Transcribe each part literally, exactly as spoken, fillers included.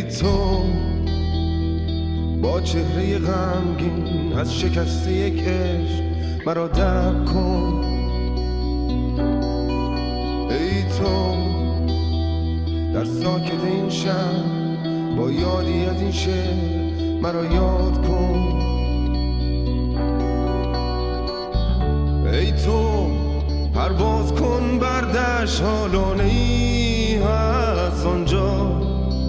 تو با چهره غمگین از شکست یک عشق مرا درک کن. ای تو در ساکت این شب با یادی از این شعر مرا یاد کن. ای تو پرواز کن بر دشت حالانه ای هست آنجا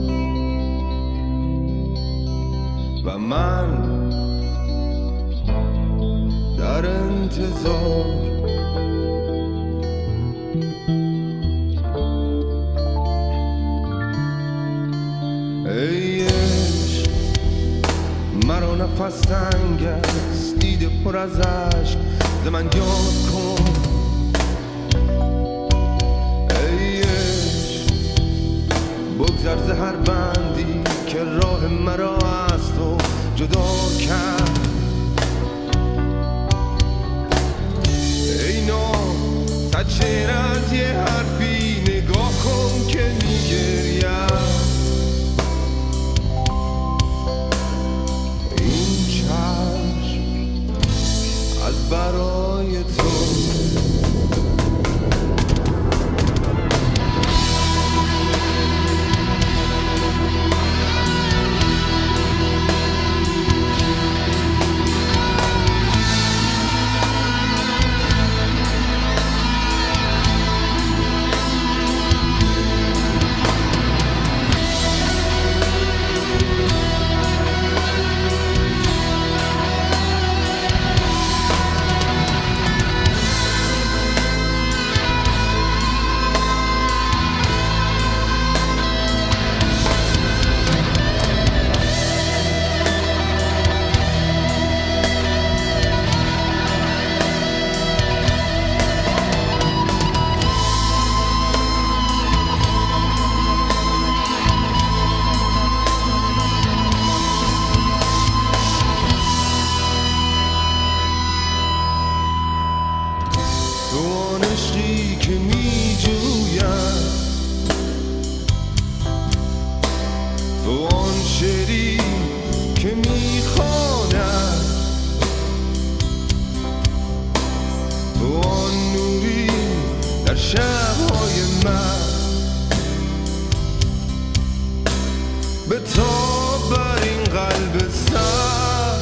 و من در انتظار. ای عشق مرا نفس تنگ است، دیده پر از عشق ز من یاد کن. ای عشق بگذر ز هر بندی که راه مرا از تو جدا کرد. ای نام صد شعر از یه حرفی نگاه کن که میگریم. این چشم از برای تو عشقی که می جویم، تو آن شعری که می خواند، تو آن نوری در شب‌های من، به تاب بر این قلب سر.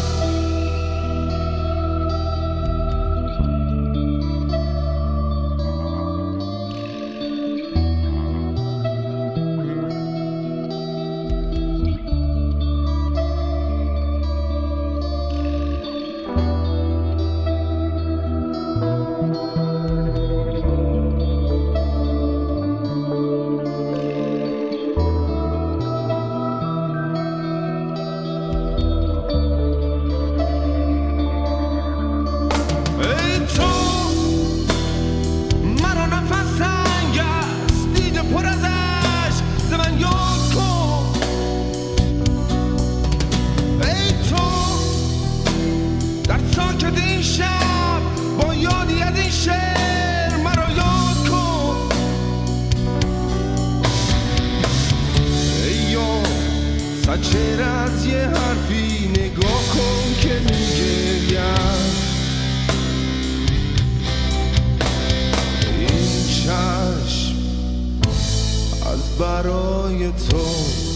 چرا از یه حرفی نگاه کن که میگریم. این چشم از برای تو